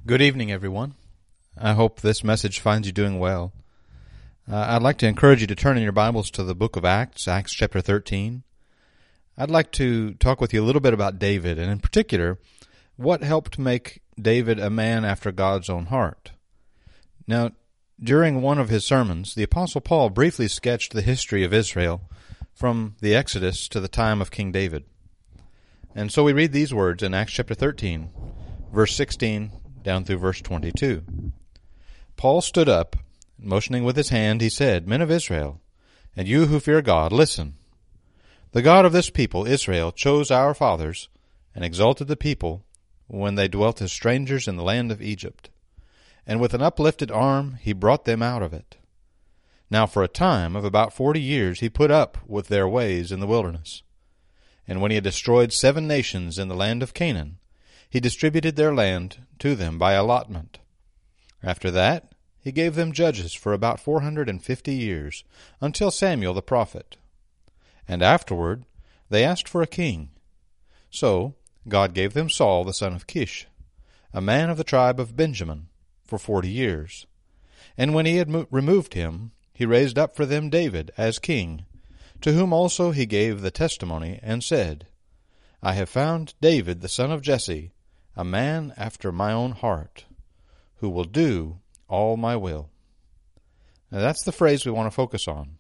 Good evening, everyone. I hope this message finds you doing well. I'd like to encourage you to turn in your Bibles to the book of Acts, Acts chapter 13. I'd like to talk with you a little bit about David, and in particular, what helped make David a man after God's own heart. Now, during one of his sermons, the Apostle Paul briefly sketched the history of Israel from the Exodus to the time of King David. And so we read these words in Acts chapter 13, verse 16 down through verse 22. Paul stood up, motioning with his hand, he said, "Men of Israel, and you who fear God, listen. The God of this people, Israel, chose our fathers and exalted the people when they dwelt as strangers in the land of Egypt. And with an uplifted arm he brought them out of it. Now for a time of about 40 years he put up with their ways in the wilderness. And when he had destroyed 7 nations in the land of Canaan, he distributed their land to them by allotment. After that, he gave them judges for about 450 years, until Samuel the prophet. And afterward they asked for a king. So God gave them Saul the son of Kish, a man of the tribe of Benjamin, for 40 years. And when he had removed him, he raised up for them David as king, to whom also he gave the testimony, and said, I have found David the son of Jesse, a man after my own heart, who will do all my will." Now that's the phrase we want to focus on.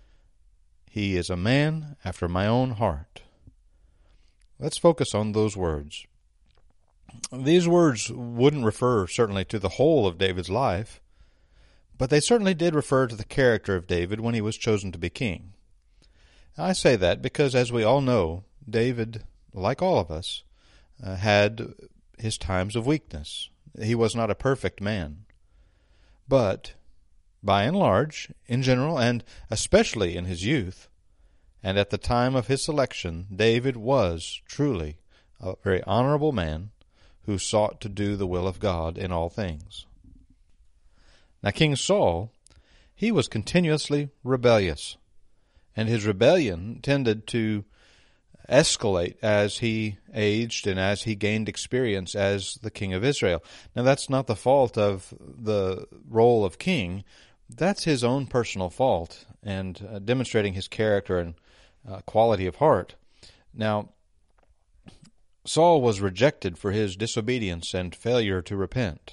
He is a man after my own heart. Let's focus on those words. These words wouldn't refer certainly to the whole of David's life, but they certainly did refer to the character of David when he was chosen to be king. I say that because, as we all know, David, like all of us, had his times of weakness. He was not a perfect man. But, by and large, in general, and especially in his youth, and at the time of his selection, David was truly a very honorable man who sought to do the will of God in all things. Now, King Saul, he was continuously rebellious, and his rebellion tended to escalate as he aged and as he gained experience as the king of Israel. Now, that's not the fault of the role of king. That's his own personal fault and demonstrating his character and quality of heart. Now, Saul was rejected for his disobedience and failure to repent.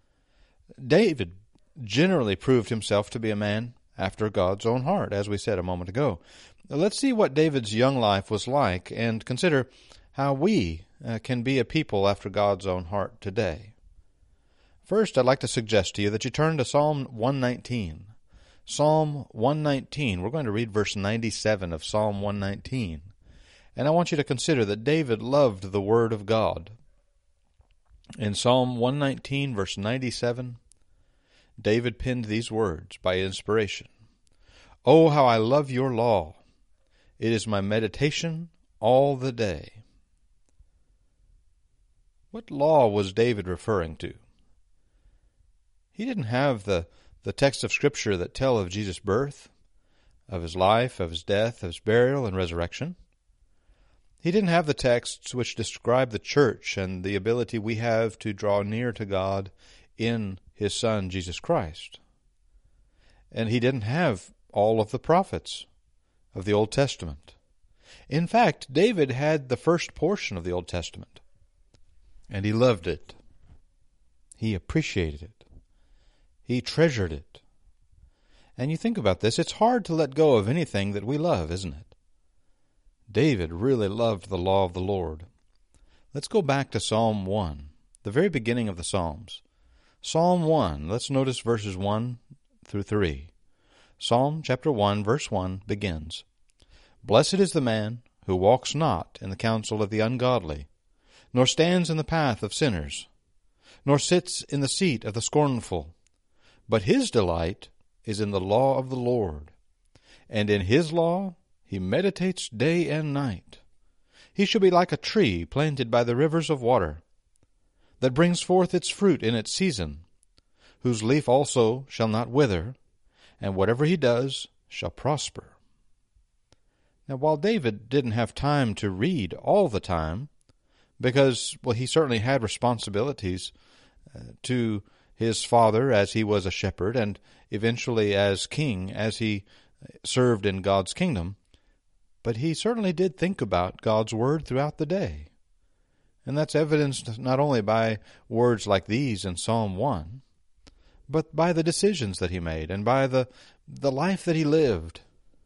David generally proved himself to be a man after God's own heart, as we said a moment ago. Let's see what David's young life was like and consider how we can be a people after God's own heart today. First, I'd like to suggest to you that you turn to Psalm 119. Psalm 119, we're going to read verse 97 of Psalm 119. And I want you to consider that David loved the Word of God. In Psalm 119, verse 97, David penned these words by inspiration. "Oh, how I love your law! It is my meditation all the day." What law was David referring to? He didn't have the texts of Scripture that tell of Jesus' birth, of his life, of his death, of his burial and resurrection. He didn't have the texts which describe the church and the ability we have to draw near to God in his Son, Jesus Christ. And he didn't have all of the prophets of the Old Testament. In fact, David had the first portion of the Old Testament, and he loved it. He appreciated it. He treasured it. And you think about this, it's hard to let go of anything that we love, isn't it? David really loved the law of the Lord. Let's go back to Psalm 1, the very beginning of the Psalms. Psalm 1, let's notice verses 1 through 3. Psalm chapter 1, verse 1 begins, "Blessed is the man who walks not in the counsel of the ungodly, nor stands in the path of sinners, nor sits in the seat of the scornful. But his delight is in the law of the Lord, and in his law he meditates day and night. He shall be like a tree planted by the rivers of water, that brings forth its fruit in its season, whose leaf also shall not wither, and whatever he does shall prosper." Now, while David didn't have time to read all the time, because, well, he certainly had responsibilities to his father as he was a shepherd, and eventually as king as he served in God's kingdom. But he certainly did think about God's word throughout the day. And that's evidenced not only by words like these in Psalm 1, but by the decisions that he made and by the life that he lived.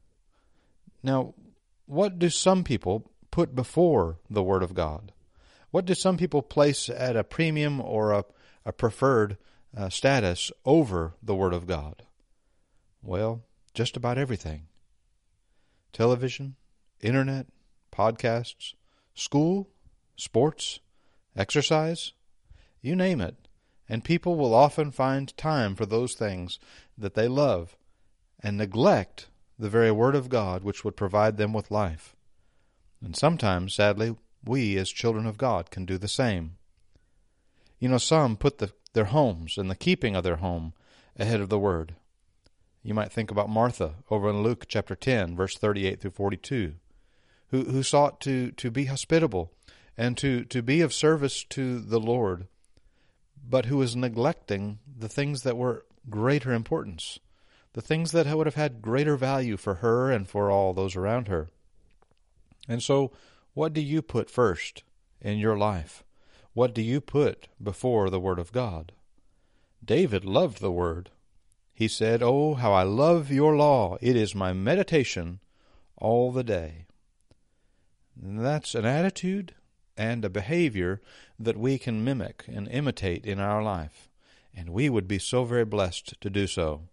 Now, what do some people put before the Word of God? What do some people place at a premium or a preferred status over the Word of God? Well, just about everything. Television, internet, podcasts, school, sports, exercise, you name it. And people will often find time for those things that they love and neglect the very Word of God which would provide them with life. And sometimes, sadly, we as children of God can do the same. You know, some put their homes and the keeping of their home ahead of the Word. You might think about Martha over in Luke chapter 10, verse 38 through 42, who sought to be hospitable and to be of service to the Lord, but who was neglecting the things that were greater importance, the things that would have had greater value for her and for all those around her. And so, what do you put first in your life? What do you put before the Word of God? David loved the Word. He said, "Oh, how I love your law. It is my meditation all the day." And that's an attitude and a behavior that we can mimic and imitate in our life. And we would be so very blessed to do so.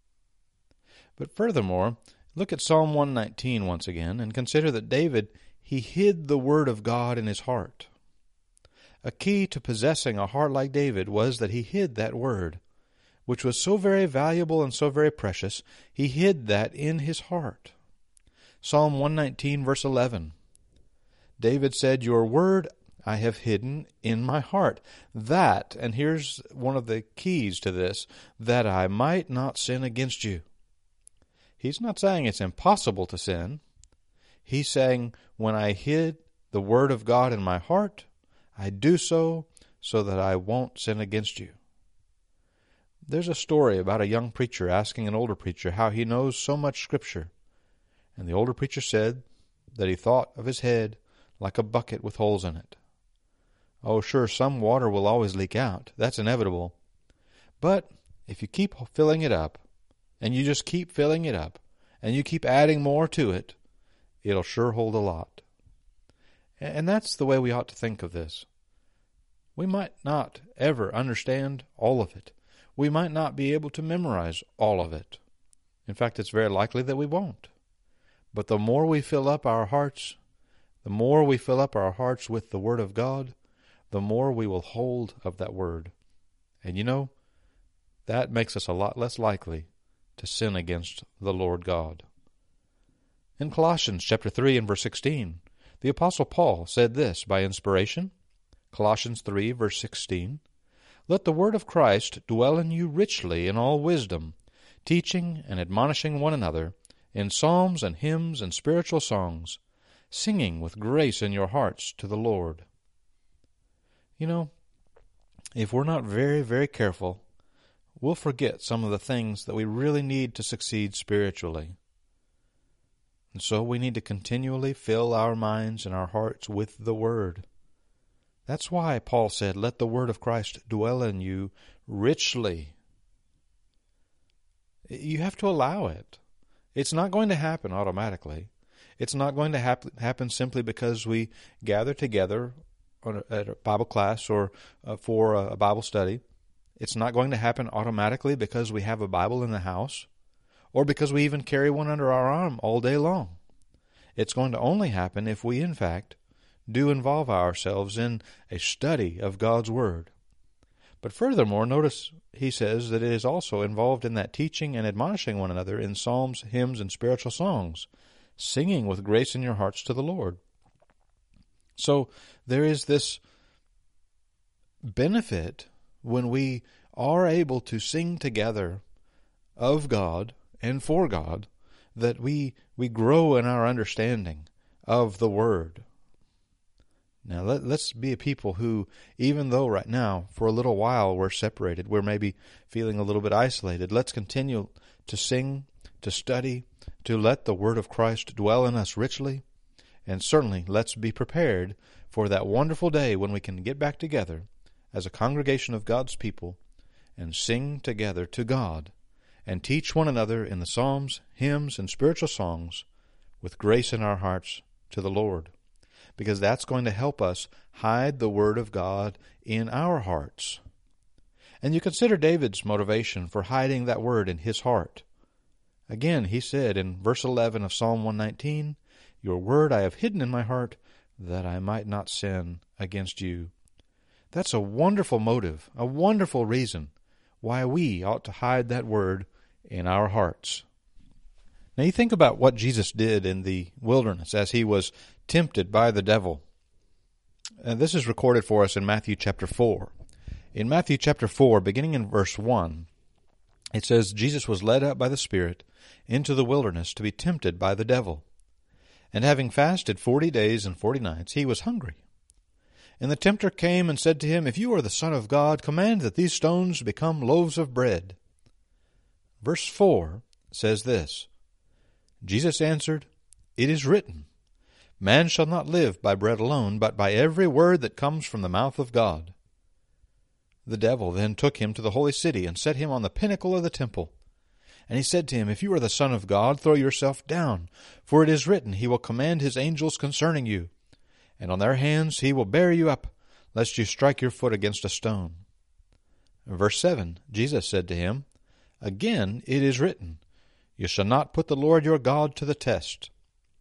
But furthermore, look at Psalm 119 once again and consider that David, he hid the Word of God in his heart. A key to possessing a heart like David was that he hid that Word, which was so very valuable and so very precious. He hid that in his heart. Psalm 119, verse 11. David said, "Your word I have hidden in my heart, that," and here's one of the keys to this, "that I might not sin against you." He's not saying it's impossible to sin. He's saying, when I hid the Word of God in my heart, I do so that I won't sin against you. There's a story about a young preacher asking an older preacher how he knows so much Scripture. And the older preacher said that he thought of his head like a bucket with holes in it. Oh, sure, some water will always leak out. That's inevitable. But if you keep filling it up, and you just keep filling it up, and you keep adding more to it, it'll sure hold a lot. And that's the way we ought to think of this. We might not ever understand all of it. We might not be able to memorize all of it. In fact, it's very likely that we won't. But the more we fill up our hearts, the more we fill up our hearts with the Word of God, the more we will hold of that Word. And you know, that makes us a lot less likely to sin against the Lord God. In Colossians chapter 3 and verse 16, the Apostle Paul said this by inspiration. Colossians 3 verse 16, "Let the word of Christ dwell in you richly in all wisdom, teaching and admonishing one another in psalms and hymns and spiritual songs, singing with grace in your hearts to the Lord." You know, if we're not very, very careful, we'll forget some of the things that we really need to succeed spiritually. And so we need to continually fill our minds and our hearts with the Word. That's why Paul said, "Let the word of Christ dwell in you richly." You have to allow it. It's not going to happen automatically. It's not going to happen simply because we gather together at a Bible class or for a Bible study. It's not going to happen automatically because we have a Bible in the house or because we even carry one under our arm all day long. It's going to only happen if we, in fact, do involve ourselves in a study of God's Word. But furthermore, notice he says that it is also involved in that teaching and admonishing one another in psalms, hymns, and spiritual songs, singing with grace in your hearts to the Lord. So there is this benefit when we are able to sing together of God and for God, that we grow in our understanding of the Word. Now let's be a people who, even though right now, for a little while, we're separated, we're maybe feeling a little bit isolated, let's continue to sing, to study, to let the Word of Christ dwell in us richly, and certainly let's be prepared for that wonderful day when we can get back together as a congregation of God's people and sing together to God and teach one another in the psalms, hymns, and spiritual songs with grace in our hearts to the Lord, because that's going to help us hide the Word of God in our hearts. And you consider David's motivation for hiding that Word in his heart. Again, he said in verse 11 of Psalm 119, "Your Word I have hidden in my heart, that I might not sin against you." That's a wonderful motive, a wonderful reason why we ought to hide that Word in our hearts. Now you think about what Jesus did in the wilderness as he was tempted by the devil. And this is recorded for us in Matthew chapter 4. In Matthew chapter 4, beginning in verse 1, it says, "Jesus was led up by the Spirit into the wilderness to be tempted by the devil. And having fasted 40 days and 40 nights, he was hungry. And the tempter came and said to him, 'If you are the Son of God, command that these stones become loaves of bread.' Verse 4 says this, "Jesus answered, 'It is written, Man shall not live by bread alone, but by every word that comes from the mouth of God.' The devil then took him to the holy city and set him on the pinnacle of the temple. And he said to him, 'If you are the Son of God, throw yourself down, for it is written, He will command His angels concerning you, and on their hands He will bear you up, lest you strike your foot against a stone.' Verse 7, Jesus said to him, 'Again it is written, You shall not put the Lord your God to the test.'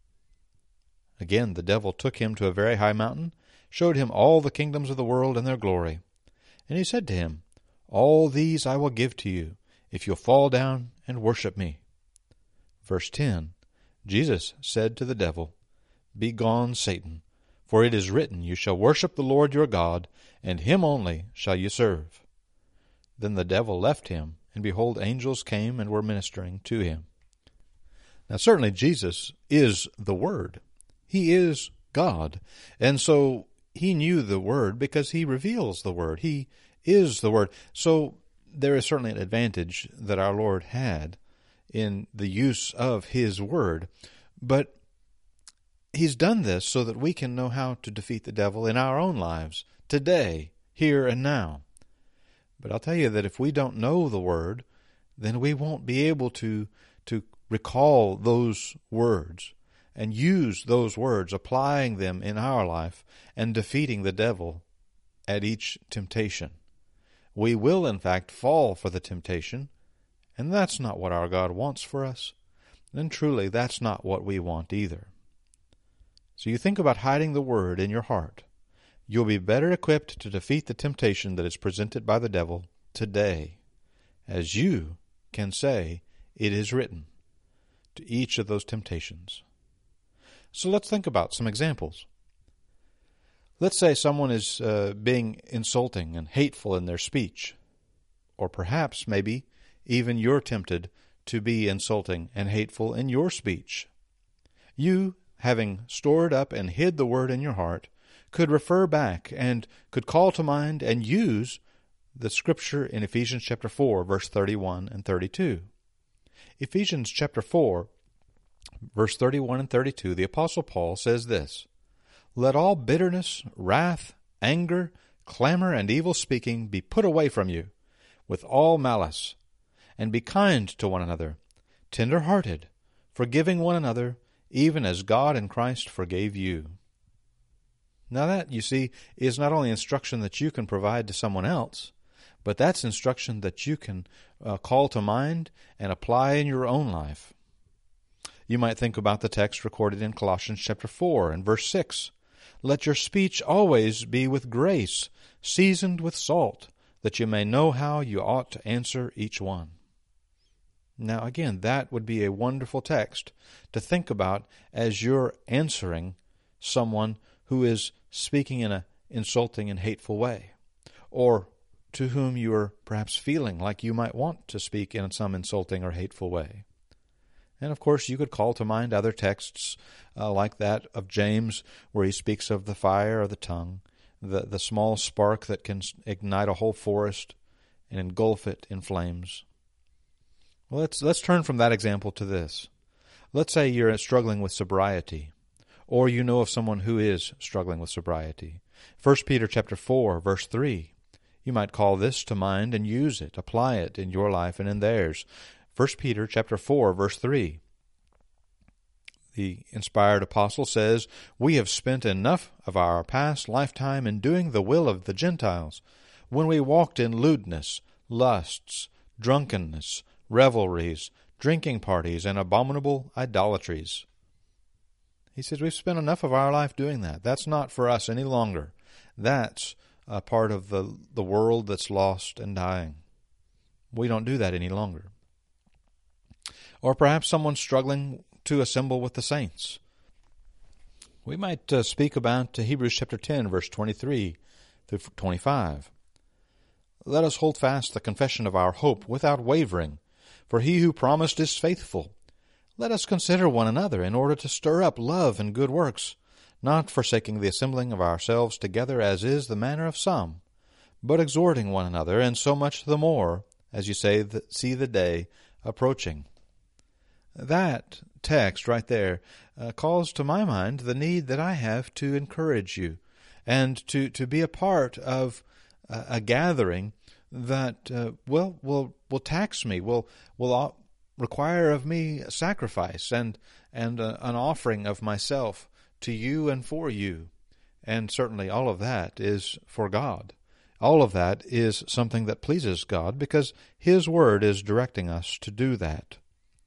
Again the devil took him to a very high mountain, showed him all the kingdoms of the world and their glory. And he said to him, 'All these I will give to you, if you'll fall down and worship me.' Verse 10, Jesus said to the devil, 'Begone, Satan, for it is written, You shall worship the Lord your God, and Him only shall you serve.' Then the devil left him, and behold, angels came and were ministering to him." Now certainly Jesus is the Word. He is God. And so He knew the Word because He reveals the Word. He is the Word. So there is certainly an advantage that our Lord had in the use of His Word. But He's done this so that we can know how to defeat the devil in our own lives, today, here and now. But I'll tell you that if we don't know the Word, then we won't be able to recall those words and use those words, applying them in our life and defeating the devil at each temptation. We will, in fact, fall for the temptation, and that's not what our God wants for us. And truly, that's not what we want either. So you think about hiding the Word in your heart. You'll be better equipped to defeat the temptation that is presented by the devil today, as you can say, "It is written," to each of those temptations. So let's think about some examples. Let's say someone is being insulting and hateful in their speech, or perhaps, maybe, even you're tempted to be insulting and hateful in your speech. You, having stored up and hid the Word in your heart, could refer back and could call to mind and use the Scripture in Ephesians chapter 4, verse 31 and 32. Ephesians chapter 4, verse 31 and 32, the Apostle Paul says this, "Let all bitterness, wrath, anger, clamor, and evil speaking be put away from you, with all malice, and be kind to one another, tender-hearted, forgiving one another, even as God in Christ forgave you." Now that, you see, is not only instruction that you can provide to someone else, but that's instruction that you can call to mind and apply in your own life. You might think about the text recorded in Colossians chapter 4 and verse 6. "Let your speech always be with grace, seasoned with salt, that you may know how you ought to answer each one." Now again, that would be a wonderful text to think about as you're answering someone who is speaking in an insulting and hateful way, or to whom you are perhaps feeling like you might want to speak in some insulting or hateful way. And of course, you could call to mind other texts like that of James, where he speaks of the fire of the tongue, the small spark that can ignite a whole forest and engulf it in flames. Well, let's turn from that example to this. Let's say you're struggling with sobriety, or you know of someone who is struggling with sobriety. 1 Peter chapter 4, verse 3. You might call this to mind and use it, apply it in your life and in theirs. 1 Peter chapter 4, verse 3. The inspired apostle says, "We have spent enough of our past lifetime in doing the will of the Gentiles, when we walked in lewdness, lusts, drunkenness, revelries, drinking parties, and abominable idolatries." He says we've spent enough of our life doing that. That's not for us any longer. That's a part of the world that's lost and dying. We don't do that any longer. Or perhaps someone's struggling to assemble with the saints. We might speak about Hebrews chapter 10, verse 23 through 25. "Let us hold fast the confession of our hope without wavering, for he who promised is faithful. Let us consider one another in order to stir up love and good works, not forsaking the assembling of ourselves together as is the manner of some, but exhorting one another, and so much the more, as you see the day approaching." That text right there calls to my mind the need that I have to encourage you and to be a part of a gathering that will tax me, will require of me sacrifice and an offering of myself to you and for you. And certainly all of that is for God. All of that is something that pleases God because His Word is directing us to do that.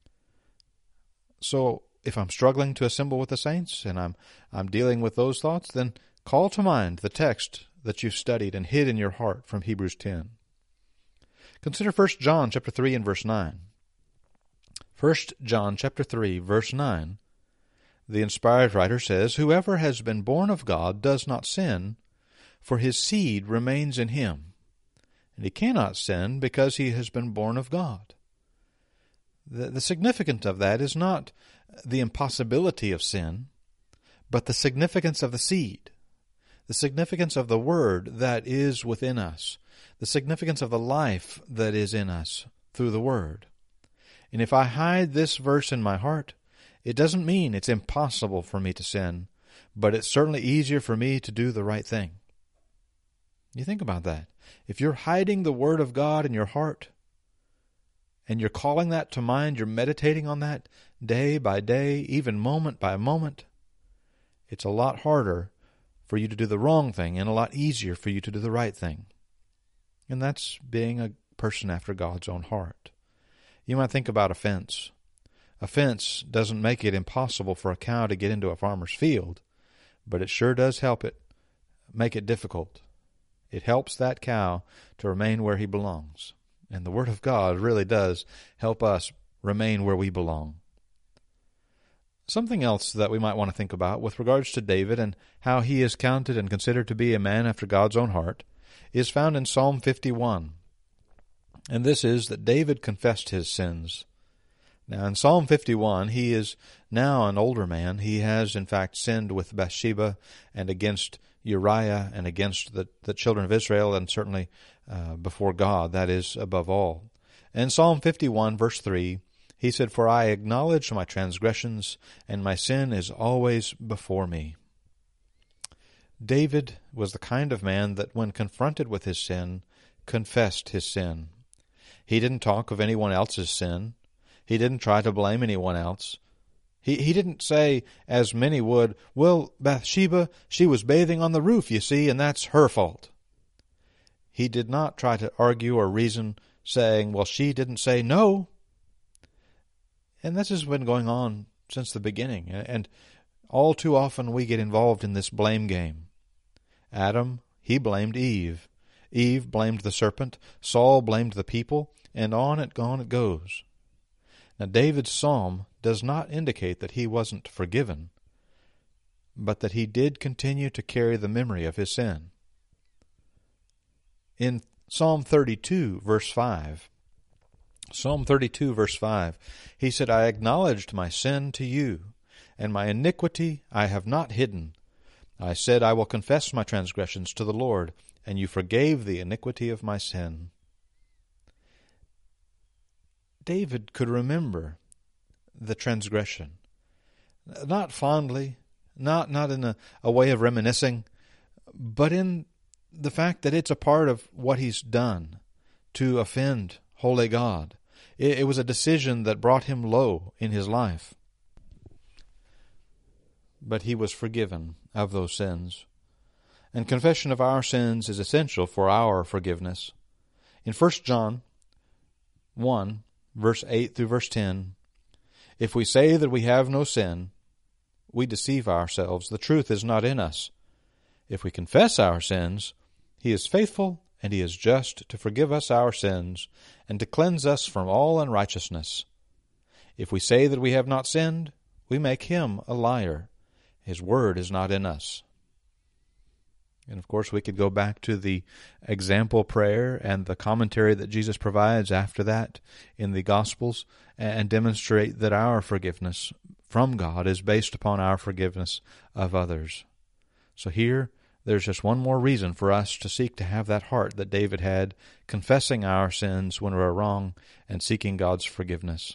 So if I'm struggling to assemble with the saints and I'm dealing with those thoughts, then call to mind the text that you've studied and hid in your heart from Hebrews 10. Consider 1 John chapter 3 and verse 9. 1 John chapter 3, verse 9. The inspired writer says, "Whoever has been born of God does not sin, for his seed remains in him, and he cannot sin because he has been born of God." The significance of that is not the impossibility of sin, but the significance of the seed, the significance of the Word that is within us, the significance of the life that is in us through the Word. And if I hide this verse in my heart, it doesn't mean it's impossible for me to sin, but it's certainly easier for me to do the right thing. You think about that. If you're hiding the Word of God in your heart, and you're calling that to mind, you're meditating on that day by day, even moment by moment, it's a lot harder for you to do the wrong thing and a lot easier for you to do the right thing. And that's being a person after God's own heart. You might think about a fence. A fence doesn't make it impossible for a cow to get into a farmer's field, but it sure does make it difficult. It helps that cow to remain where he belongs. And the Word of God really does help us remain where we belong. Something else that we might want to think about with regards to David and how he is counted and considered to be a man after God's own heart is found in Psalm 51. And this is that David confessed his sins. Now in Psalm 51, he is now an older man. He has in fact sinned with Bathsheba and against Uriah and against the children of Israel and certainly before God, that is above all. In Psalm 51 verse 3, he said, "For I acknowledge my transgressions, and my sin is always before me." David was the kind of man that when confronted with his sin, confessed his sin. He didn't talk of anyone else's sin. He didn't try to blame anyone else. He didn't say, as many would, "Well, Bathsheba, she was bathing on the roof, you see, and that's her fault." He did not try to argue or reason, saying, "Well, she didn't say no." And this has been going on since the beginning, and all too often we get involved in this blame game. Adam, he blamed Eve. Eve blamed the serpent. Saul blamed the people, and on it goes. Now, David's psalm does not indicate that he wasn't forgiven, but that he did continue to carry the memory of his sin. In Psalm 32, verse 5, Psalm 32, verse 5, he said, I acknowledged my sin to you, and my iniquity I have not hidden. I said, I will confess my transgressions to the Lord, and you forgave the iniquity of my sin. David could remember the transgression, not fondly, not in a way of reminiscing, but in the fact that it's a part of what he's done to offend holy God. It was a decision that brought him low in his life. But he was forgiven of those sins. And confession of our sins is essential for our forgiveness. In 1 John 1, verse 8 through verse 10, if we say that we have no sin, we deceive ourselves. The truth is not in us. If we confess our sins, he is faithful and he is just to forgive us our sins and to cleanse us from all unrighteousness. If we say that we have not sinned, we make him a liar. His word is not in us. And of course, we could go back to the example prayer and the commentary that Jesus provides after that in the Gospels and demonstrate that our forgiveness from God is based upon our forgiveness of others. So here, there's just one more reason for us to seek to have that heart that David had, confessing our sins when we're wrong and seeking God's forgiveness.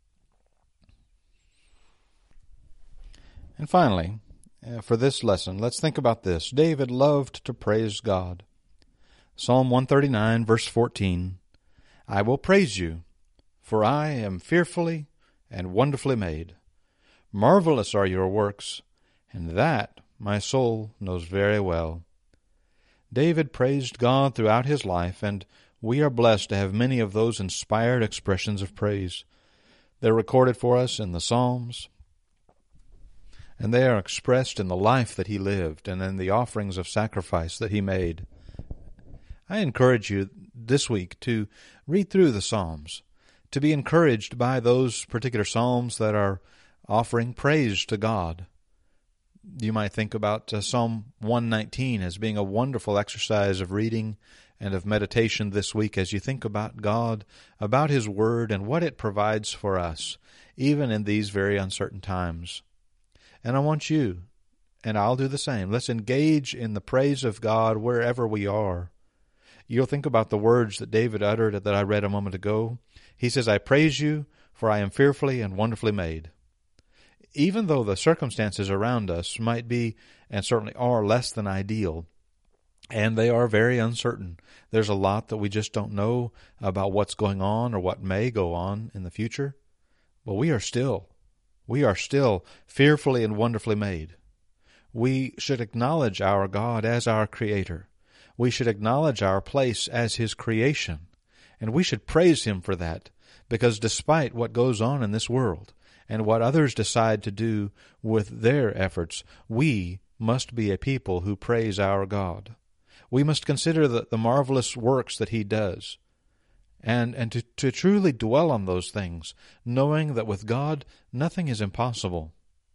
And finally, for this lesson, let's think about this. David loved to praise God. Psalm 139, verse 14, I will praise you, for I am fearfully and wonderfully made. Marvelous are your works, and that my soul knows very well. David praised God throughout his life, and we are blessed to have many of those inspired expressions of praise. They're recorded for us in the Psalms, and they are expressed in the life that he lived and in the offerings of sacrifice that he made. I encourage you this week to read through the Psalms, to be encouraged by those particular Psalms that are offering praise to God. You might think about Psalm 119 as being a wonderful exercise of reading and of meditation this week as you think about God, about His Word, and what it provides for us, even in these very uncertain times. And I want you, and I'll do the same, let's engage in the praise of God wherever we are. You'll think about the words that David uttered that I read a moment ago. He says, I praise you, for I am fearfully and wonderfully made. Even though the circumstances around us might be, and certainly are, less than ideal, and they are very uncertain, there's a lot that we just don't know about what's going on or what may go on in the future, but we are still fearfully and wonderfully made. We should acknowledge our God as our Creator. We should acknowledge our place as His creation, and we should praise Him for that, because despite what goes on in this world, and what others decide to do with their efforts, we must be a people who praise our God. We must consider the marvelous works that He does, and to truly dwell on those things, knowing that with God nothing is impossible.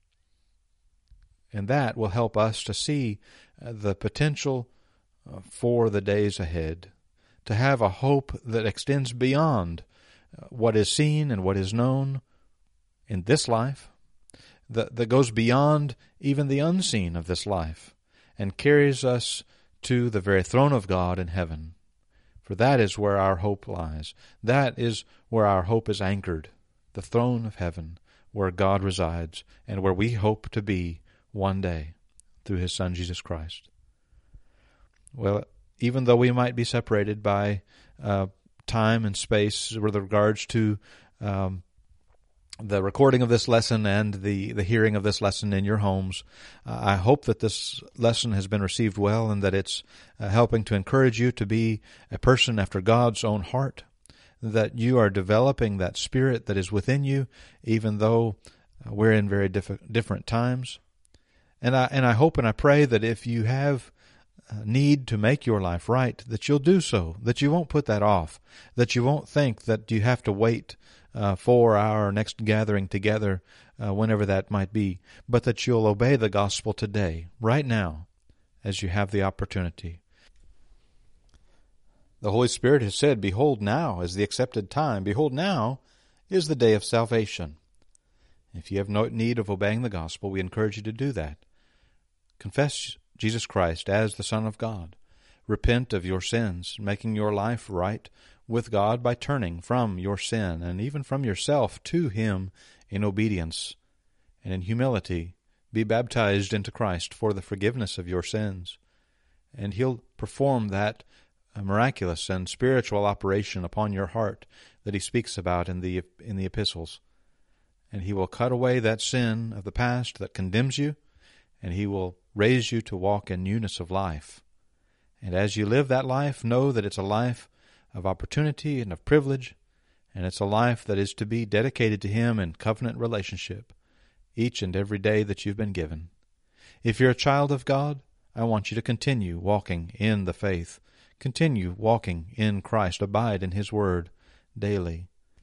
And that will help us to see the potential for the days ahead, to have a hope that extends beyond what is seen and what is known in this life, that goes beyond even the unseen of this life, and carries us to the very throne of God in heaven. For that is where our hope lies. That is where our hope is anchored, the throne of heaven, where God resides, and where we hope to be one day through His Son, Jesus Christ. Well, even though we might be separated by time and space with regards to the recording of this lesson and the hearing of this lesson in your homes, I hope that this lesson has been received well and that it's helping to encourage you to be a person after God's own heart, that you are developing that spirit that is within you, even though we're in very different times. And I hope and I pray that if you have need to make your life right, that you'll do so, that you won't put that off, that you won't think that you have to wait for our next gathering together, whenever that might be, but that you'll obey the gospel today, right now, as you have the opportunity. The Holy Spirit has said, behold, now is the accepted time. Behold, now is the day of salvation. If you have no need of obeying the gospel, we encourage you to do that. Confess Jesus Christ as the Son of God. Repent of your sins, making your life right with God by turning from your sin and even from yourself to Him in obedience and in humility. Be baptized into Christ for the forgiveness of your sins, and He'll perform that miraculous and spiritual operation upon your heart that He speaks about in the epistles. And He will cut away that sin of the past that condemns you, and He will raise you to walk in newness of life. And as you live that life, know that it's a life of opportunity and of privilege, and it's a life that is to be dedicated to Him in covenant relationship each and every day that you've been given. If you're a child of God, I want you to continue walking in the faith. Continue walking in Christ. Abide in His Word daily.